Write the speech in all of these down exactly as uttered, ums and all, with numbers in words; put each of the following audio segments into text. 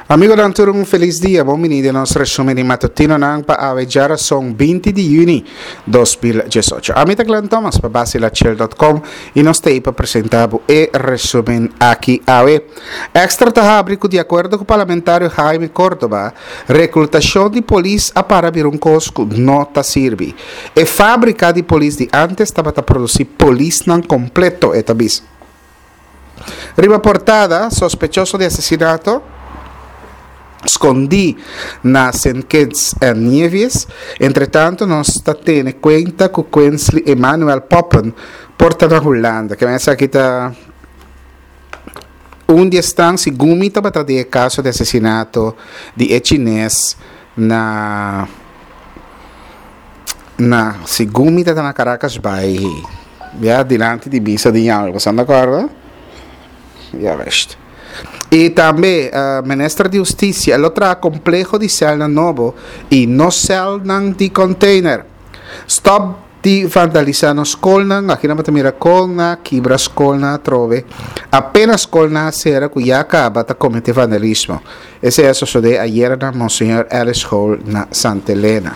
Amigo Dantur, um feliz dia. Bem-vindo ao nosso resumo de matutino ng pa-awe são vinte de junho de dois mil e dezoito. A mim é Glenn Thomas para basilachel ponto com e nós temos para apresentar o resumo aqui a we. Extra tahábrico de acordo com o parlamentário Jaime Córdoba, recrutação de polícia para vir um cosco não está serve. E fábrica de polícia de antes estava a produzir polícia não completo etabis. Riba portada, sospechoso de assassinato escondi na Saint Kitts and Nevis. Entretanto, nós está tendo conta com Quincy Emmanuel Poppen porta na Holanda, que essa aqui está onde estão se gumita para ter caso de assassinato de chinês na na se gumita na Caracas Bay, já diante de visa de algo, estão de acordo? Já veste. E também o uh, Ministro de Justiça ele traz complexo de cela novo e não cela de container. Stop de vandalizar na escola, aqui não vai mirar colna, quebra escola, trove. Apenas colna será que já acaba de cometer vandalismo. Esse é o que de ayer na Monsenhor Alice Hall na Santa Helena.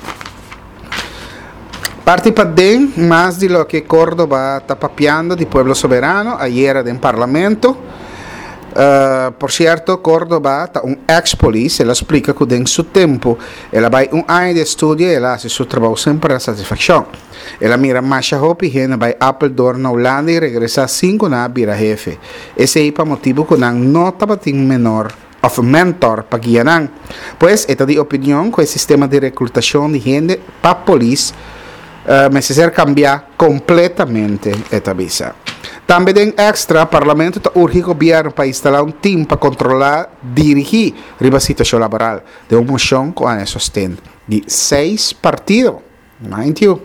Parte para dentro, mais de lo que Córdoba está papeando de pueblo soberano, ayer en Parlamento. Uh, por cierto, Córdoba é um ex-polícia, ela explica que em seu tempo, ela vai um ano de estudo e ela faz seu trabalho sempre a satisfação. Ela mira mais a roupa e ela vai Apple Door na Holanda e regressa cinco na vira jefe. Esse é o motivo que não estava tendo menor of mentor para guiar. Pois, esta de opinião que o sistema de recrutação de gente para a polícia uh, necessita cambiar completamente esta visa. Também em extra, o Parlamento está urgindo o governo para instalar um time para controlar e dirigir a situação laboral de uma moção com a sustento de seis partidos. Mind you.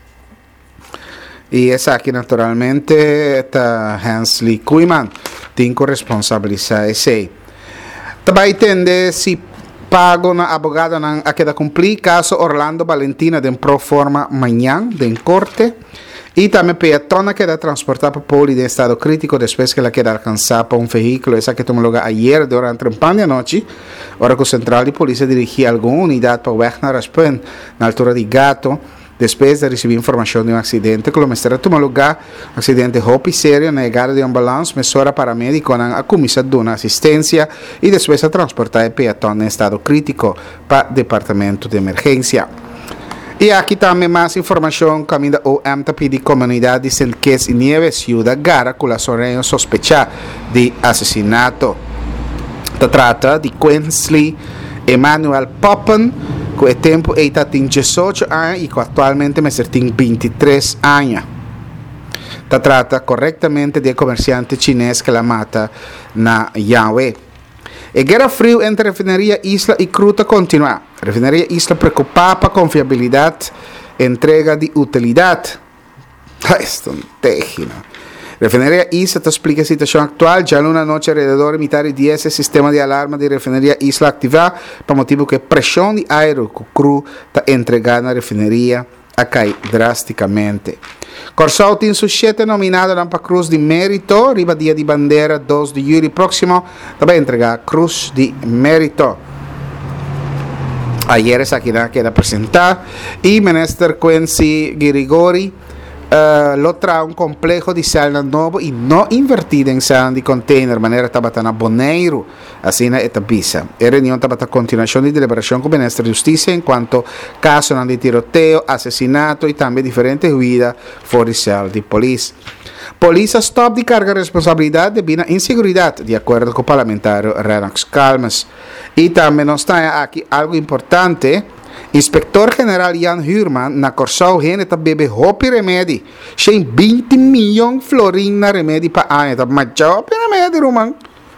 E essa aqui, naturalmente, está Hensley Kuiman, tem que responsabilizar esse. Também entende se pago na abogada a queda cumprir caso Orlando Valentina de pro forma amanhã de corte. E também peatona queda transportada para Poli de estado crítico depois que ela queda alcançada por um veículo. Essa que tomou lugar ayer durante um pan de noite. Hora que o central de polícia dirigia alguma unidade para o Wegner Raspen na altura de Gato. Depois de receber informação de um acidente que o Ministério tomou lugar, um acidente roupa e sério, negada de ambulância, mesura paramédico na comissão de uma assistência e depois a transportar o peatona em estado crítico para o departamento de emergência. E aqui também mais informação que a O M T P de comunidade de Saint Kitts e Nevis, Ciudad Gara, com a sorella sospechada de assassinato. Se trata de Quincy Emmanuel Poppen, que o tempo está tem dezoito anos e que atualmente tem vinte e três anos. Se trata corretamente de comerciante chinês que la mata na Yahweh. A guerra frio entre Refineria Isla e Cruta continua. Refineria Isla preocupada com confiabilidade e entrega de utilidade. Isto é um terrível. Refineria Isla te explica a situação atual. Já numa noite, alrededor de metade de esse sistema de alarma de Refineria Isla ativado, por motivo que a pressão de ar que o cru está entregando na refineria a cair drasticamente. Corsal tem sujeito nominado na Cruz de Mérito, riba dia de bandeira dois de julho próximo, também entregar Cruz de Mérito. Ayer essa aqui queda apresentada e Minister Quincy Grigori uh, lo trae um complexo de sala novo e não invertido em sala de container, maneira estava na Boneiro, assim na etapisa. A reunião estava a continuação de deliberação com o Ministro da Justiça enquanto caso de tiroteio, assassinato e também diferentes ruídas policial de polícia. Polícia stop de carga de responsabilidade devido à inseguridade, de acordo com o parlamentário Renax Calmas. E também nos está aqui algo importante. Inspector General Jan Hurman na Corsal Gene está bebe roupa e remédio. Tem vinte milhões de florins na remédio para ano. Está mais roupa e remédio, Roman.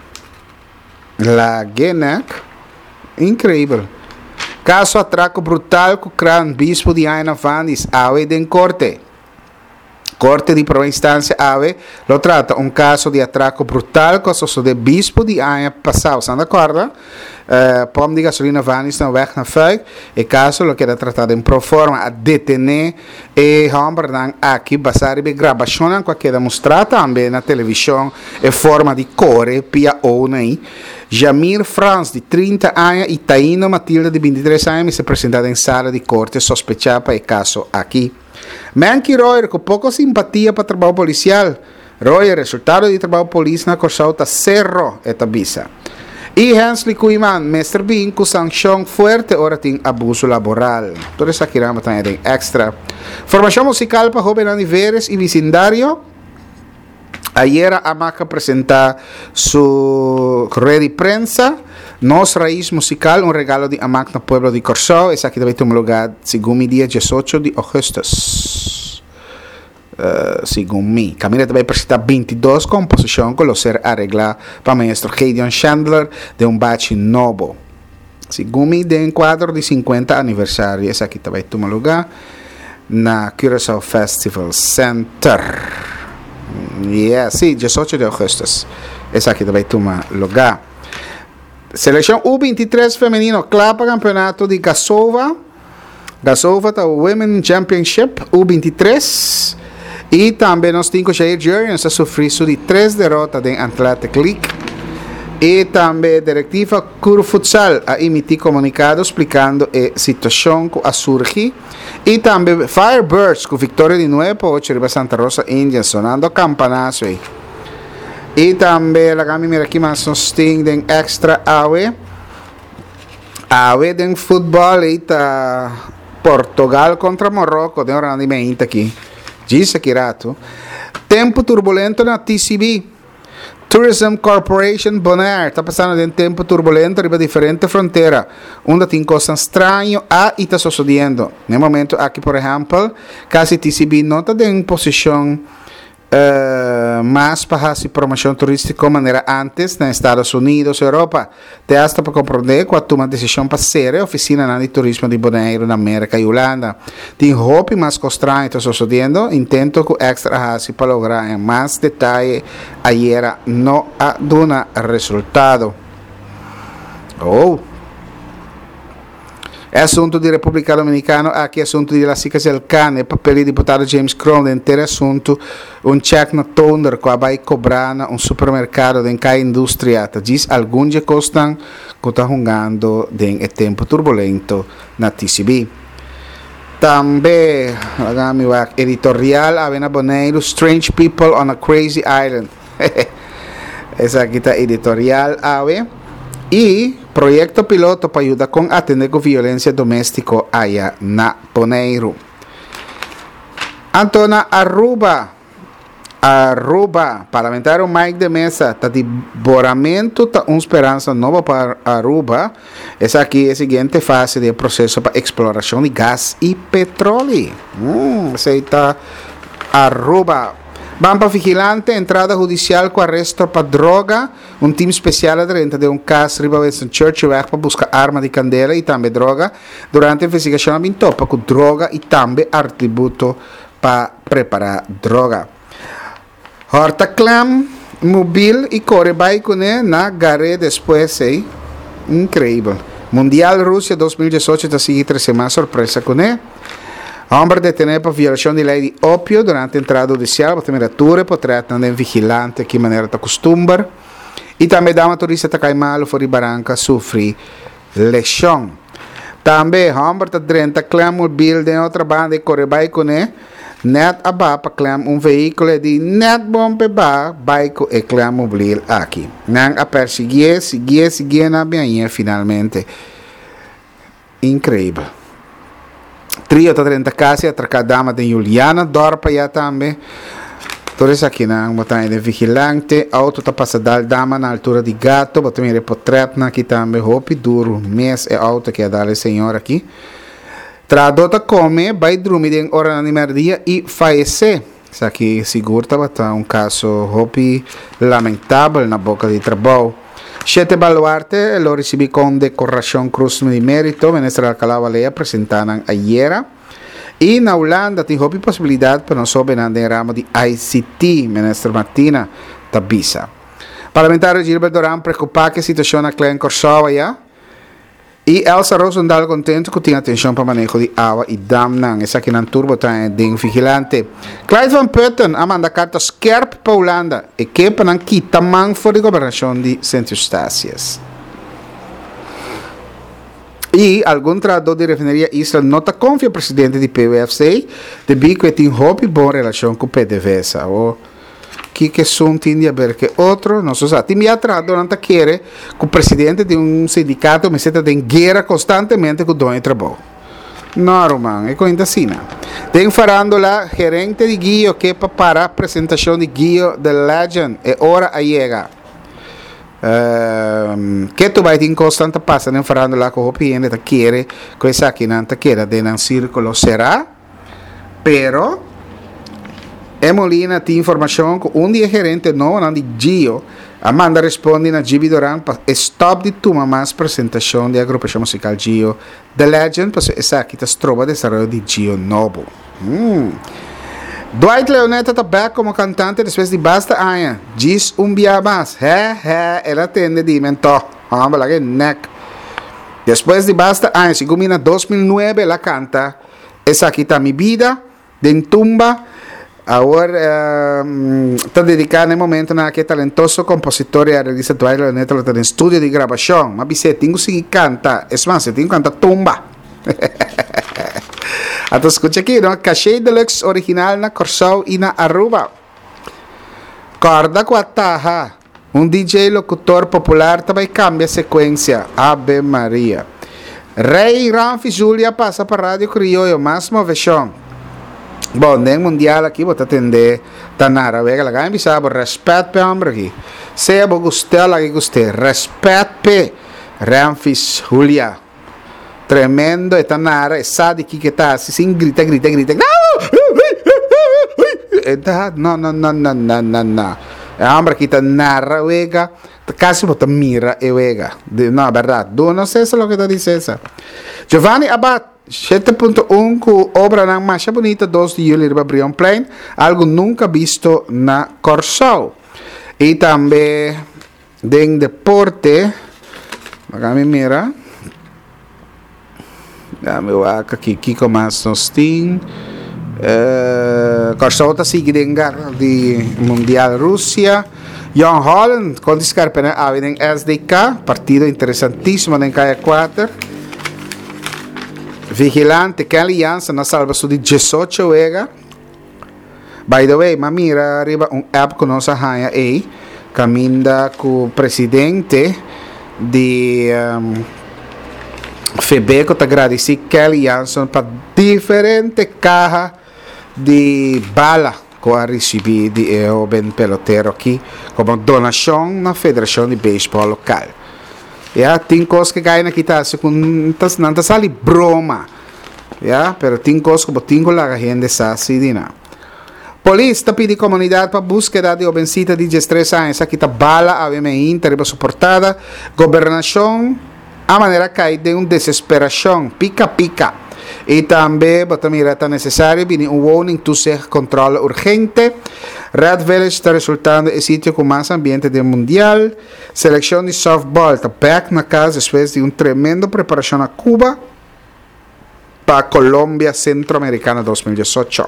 La Genac. Incrível. Caso atraco brutal com o gran bispo de Aina Vandis, Awe de corte. Corte de Prova Instância Ave lo trata um caso de atraco brutal com o de bispo de ano passado, ¿están de acordo? Uh, Pom de gasolina vanis na weg na fuig, e caso lo que era tratado em pro forma a detener e homem dan aqui basare be gravação com que era mostrada também na televisão e forma de core pia ou nei Jamir Franz, de trinta anos, e Taino Matilda, de vinte e três anos, se apresentaram em sala de corte sospechada para o caso aqui. Manky Royer, com pouca simpatia para o trabalho policial. Royer, resultado de trabalho polícia na Corsauta Cerro, esta visa. E Hensley Kuiman, mestre Bean, com sanção forte, ora tem abuso laboral. Toda essa kirama tem extra. Formação musical para Joven Aniveres e vecindario. Ayer a Maca apresenta su red de prensa. Nos Raíz Musical, un regalo de Amac no pueblo de Corsó. Es aquí también un lugar, según mi día dieciocho de agosto. Uh, según mi. Camila también presenta veintidós composiciones con los ser arregladas para maestro Gideon Chandler de un bachi novo. Según mi, de encuadro de cincuenta aniversario. Es aquí también un lugar na Curaçao Festival Center. Yeah, sí, dieciocho de agosto. Es aquí também toma lugar. Seleção U vinte e três feminino, clapa campeonato de Gasova. Gasova tá o Women Championship U vinte e três. E também nós temos Jair Jurgens a sofrer de três derrotas em Athletic League. E também a diretiva Curo Futsal a emitir comunicado explicando a situação que a surge. E também Firebirds com vitória de nove por oito riba Santa Rosa Indians, sonando campanazo aí. E também a gami mira aqui mais um sting de extra awe. Awe de futebol e tá Portugal contra Marrocos, de um rendimento aqui. Diz aqui rato. Tempo turbulento na T C B. Tourism Corporation Bonaire está passando de um tempo turbulento riba diferente fronteira, onde tem coisas estranhas a e está sucedendo. No momento aqui, por exemplo, quase T C B não está em posição uh, mais para fazer promoção turística como era antes nos Estados Unidos e Europa. Te hasta para compreender quando toma decisão para ser a oficina de turismo de Bonaire na América e Holanda. Tem roupa mais estranho está sucedendo, intento com extra fácil para lograr em mais detalhe. Ayer não ha dado resultado. Oh. Assunto de República Dominicana, aqui assunto de las chicas del Cane, papel de deputado James Crown, inteiro assunto, um cheque na Thunder, que vai cobrar um supermercado de cada indústria, diz alguns que custam, que está jogando em tempo turbulento na T C B. Também, editorial, Avena Boneiro, Strange People on a Crazy Island. Essa aqui está editorial, Ave. E projeto piloto para ajudar com atender com violência doméstica allá na Boneiro. Antona Aruba. Aruba. Parlamentário Mike de Mesa. Está de boramento, está uma esperança nova para Aruba. Essa aqui é a seguinte fase do processo para exploração de gás e petróleo. Hum, essa aí está Aruba. Bampa vigilante, entrada judicial com arresto para droga. Um time especial dentro de um caso riba Winston Churchill para buscar arma de candela e também droga. Durante a investigação, a topa com droga e também atributo para preparar droga. Horta clam, mobil e corre bike né, na gare depois, hein? Incrível. Mundial Rússia dois mil e dezoito está seguindo três semanas surpresa com né. Homem detenido por violação de lei de ópio durante a entrada judicial, por temperatura, por tratar de vigilante que maneira de costumar. E também dá uma turista que cai mal fora de Barranca sofre lesão. Também, homem está trinta clama o bil de outra banda e corre bike né. Net aba para clama um veículo de net bom para bike e clama o bil aqui. Não a perseguir, seguir, seguir na minha finalmente. Incrível. Trio está trinta casas, atracada dama de Juliana, dorpa já também. Tudo isso aqui, não, botar de vigilante, auto está passada dama na altura de gato, botar um portrait aqui também, roupa duro, mês é auto que é da senhora aqui. Tradota come, vai dormir em hora de merdia e falecer. Isso aqui seguro está botar um caso roupa lamentável na boca de trabalho. Sete baluarte lo recibí con decoración Cruz de Mérito, Ministra Alcalá Valea presentaron ayer. Y en Holanda tiene posibilidad para nosotros en el ramo de I C T, Ministra Martina Tabisa. Parlamentario Gilbert Durán preocupa que la situación aquí en Corsó ya. E Elsa Rosendal contento que tinha atenção para manejo de água e damnang. Essa aqui na turbo tem ding vigilante. Clyde Van Putten amanda carta scherp para Holanda e que para não quitar man for de governação de Sint-Eustatius. E algum tradutor de refineria Israel nota confia presidente de P V F C de bico e tem hope boa relação com PDVSA. O que que sono tinha perché outro non so sa ti mi ha tradotto non chiede che il presidente di un sindacato mi siete in guerra costantemente con doni trabalho no Roman e con Sina den farandola gerente di Gio che para presentazione di Gio del Legend e ora llega uh, che tu vai in costante passa den farandola con opinione da chiede questa che non ti chiede den un circolo sarà però Emolina ti informazione che un dia gerente no non di Gio Amanda risponde na Gibi Doran e stop di tu mamás presentazione di agrupazione musicale Gio The Legend per essa che ti trova desarrollo di Gio Nobo. Mm. Dwight Leonetta está back como cantante después de Basta Aña. Gis un día más. He he, él atende de mentó. Vamos a neck. Después de Basta Aña, si combina dos mil nueve la canta. Esa aquí está mi vida. De tumba. Ahora um, está dedicado en momento a que talentoso compositor y arreglista Dwight Leonetta está en estudio de grabación. Ma se tengo que canta, es más, se tengo que canta tumba. Ato escucha aqui, no? Cachê Deluxe original na Corsau e na Aruba. Corda com a taja. Um D J locutor popular também cambia a sequência. Ave Maria. Rei Ranfi Julia passa para a Rádio Criollo. Máximo Vechon. Bom, nem mundial aqui, vou atender. Tanara, vega, lá ganha bisabo. Respeito para homem aqui. Seja bo gostar, lá que gostei. Respeito para Ranfi Julia. Tremendo, e Tanara, e sa di chi che sta, si, si grita, grita, grita, no, no, no, no, no, no, no, e ambra chi Tanara, vega, casi può mira e vega, no, verdad, tu non sai lo che ti dice esa. Giovanni Abad, sette punto uno, cu obra na Masha Bonita, due di julio, riba Brion Plain, algo nunca visto na Corsau, e también, den deporte, magari mira, Dami waka Kiko Masnostin uh, Corsauta sigue dengar di Mundial Russia Jan Holland con di scarpe avem S D K partido interessantissimo nel K quattro Vigilante Kelly Jansen na salva su di diciotto vega by the way ma mira arriva un app con nostra haya e caminda con presidente di um, Febeco te agradeci Kelly Jansen per differenti caja di bala che ha ricevuto di eu ben pelotero aqui come donazione na federazione di baseball locale. Ja, tem cose che caem aqui tá se com não tá sali broma. Ja, pero tem cose que tengo la gente sa sidina. Polícia pede comunidade para búsqueda de obensita de três anos. Aqui tá bala, a V M I, riba suportada, governação a maneira cai de uma desesperação, pica-pica. E também, bota mira, está necessário vir um warning to ser controle urgente. Red Village está resultando em sítio com mais ambiente do mundial. Seleção de softball está back na casa depois de uma tremenda preparação a Cuba para a Colômbia Centro-Americana dois mil dezoito.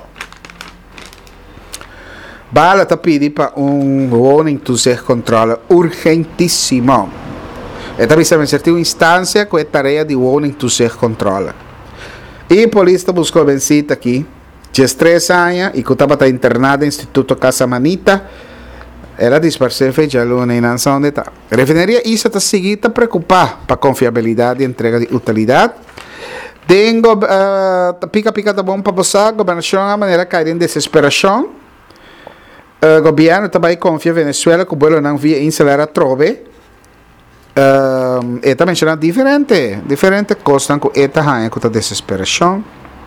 Bala está pedindo para um warning to ser controle urgentíssimo. E também se insertiu uma instância com a tarefa de warning to ser controla. E a polícia buscou a vencida aqui, de três anos, e que estava internada no Instituto Casa Manita, ela disparsou fecha luna e não sabe onde está. A refineria isso está seguida preocupada para a confiabilidade e entrega de utilidade. Tenho uh, pica-pica da bom para você, a governação a maneira cair em desesperação. O governo também confia em Venezuela que o vuelo não via inselar trove. Uh, e também c'è differente differente cose con eta hanno con desesperazione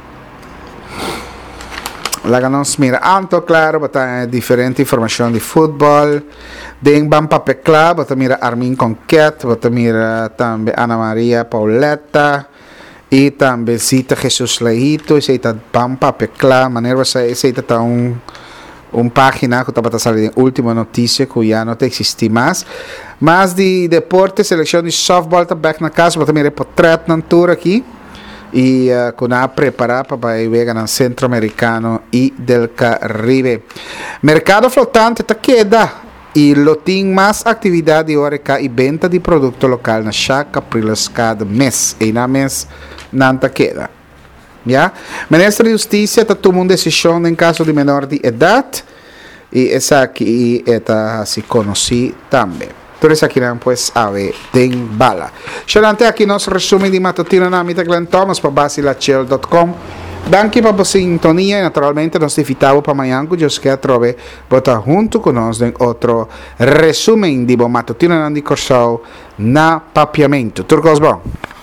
la che non smira anto claro bata differenti informazioni di football den bampa pe club bata mira Armin Conquet bata mira tambe Ana Maria Pauletta e tambe Zita Jesus Leito e seita bampa pe club maneira sai seita ta un uma página que estava a sair a última notícia que já não existe mais. Mas de deporte, seleção de softball está back na casa, também é portrait na tour aqui. E uh, com a preparar para ir no Centro-Americano e del Caribe. Mercado flotante está queda e lo tem mais atividade horeca e venda de produto local na Chaca Capriles cada mês. E na mês não está queda. Yeah? Ministro de Justiça está tomando decisão em caso de menor de idade e essa aqui está se conhece também. Por isso aqui não pues ave tem bala. Chegante aqui nosso resumo de matutino na Mita Glenn Thomas para basilachel ponto com. Danke para a sintonia e naturalmente nos invitamos para amanhã que Deus quer trove botar junto conosco em outro resumo de bom matutino na Corsol na papiamento. Turcos bom.